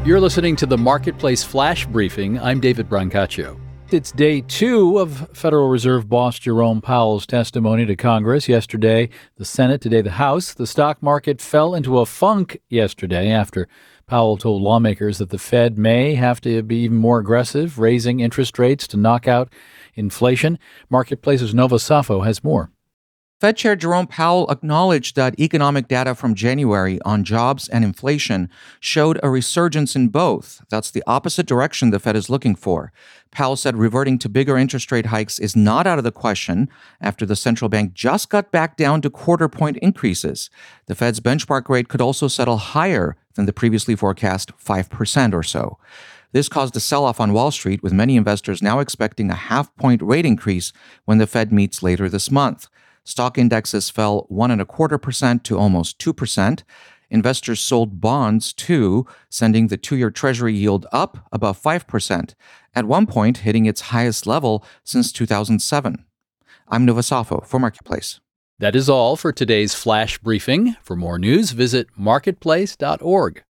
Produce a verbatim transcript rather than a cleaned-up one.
You're listening to the Marketplace Flash Briefing. I'm David Brancaccio. It's day two of Federal Reserve boss Jerome Powell's testimony to Congress. Yesterday, the Senate, today the House. The stock market fell into a funk yesterday after Powell told lawmakers that the Fed may have to be even more aggressive, raising interest rates to knock out inflation. Marketplace's Nova Safo has more. Fed Chair Jerome Powell acknowledged that economic data from January on jobs and inflation showed a resurgence in both. That's the opposite direction the Fed is looking for. Powell said reverting to bigger interest rate hikes is not out of the question after the central bank just got back down to quarter-point increases. The Fed's benchmark rate could also settle higher than the previously forecast five percent or so. This caused a sell-off on Wall Street, with many investors now expecting a half-point rate increase when the Fed meets later this month. Stock indexes fell one and a quarter percent to almost two percent. Investors sold bonds too, sending the two-year Treasury yield up above five percent, at one point hitting its highest level since two thousand seven. I'm Nova Safo for Marketplace. That is all for today's Flash Briefing. For more news, visit marketplace dot org.